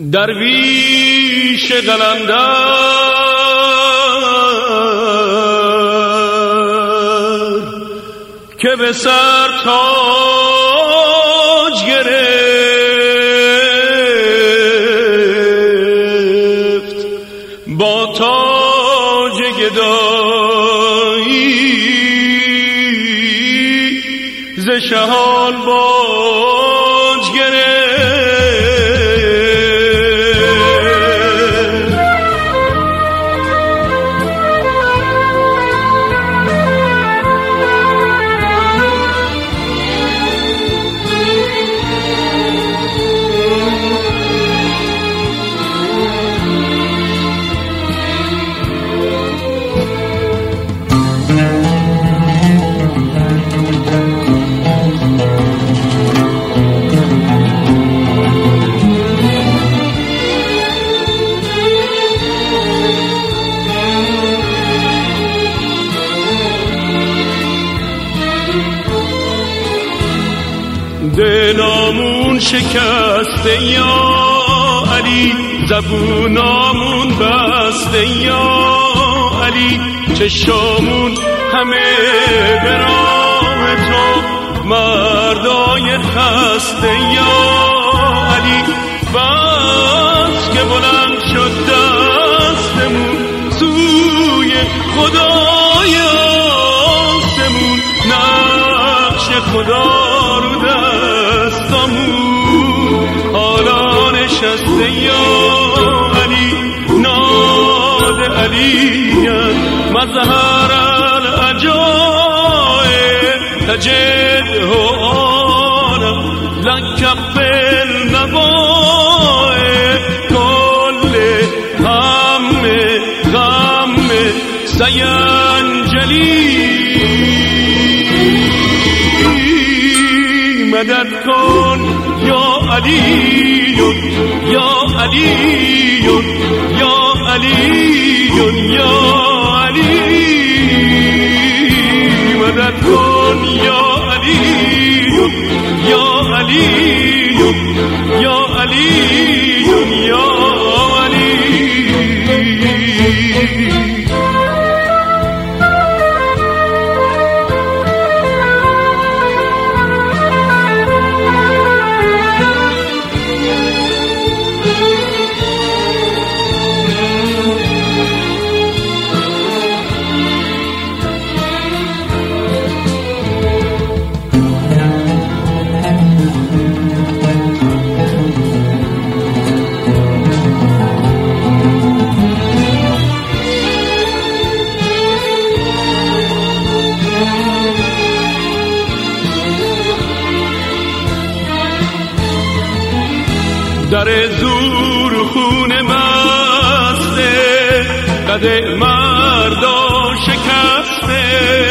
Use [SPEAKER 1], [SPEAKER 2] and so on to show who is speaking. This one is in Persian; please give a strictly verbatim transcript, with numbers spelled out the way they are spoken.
[SPEAKER 1] درویش قلندر که به سر تاج گرفت با تاج گدایی ز شهان باج گرفت. دلامون شکسته یا علی، زبونامون بسته یا علی، چشامون همه به راه تو، مردای خسته یا علی. بس که بلند شد دستمون سوی خدای آسمون، نقش خدا رو دستمون حالا نشسته یا علی. ناد علی مظهر العجائب تجده آنم لک بالنوائب، کل هم غم سینجلی. مدد کن یا علی یا علی یا علی یا علی، مدد کن یا علی یا علی یا علی یا علی. در زور خون مسته قد مردا شکسته،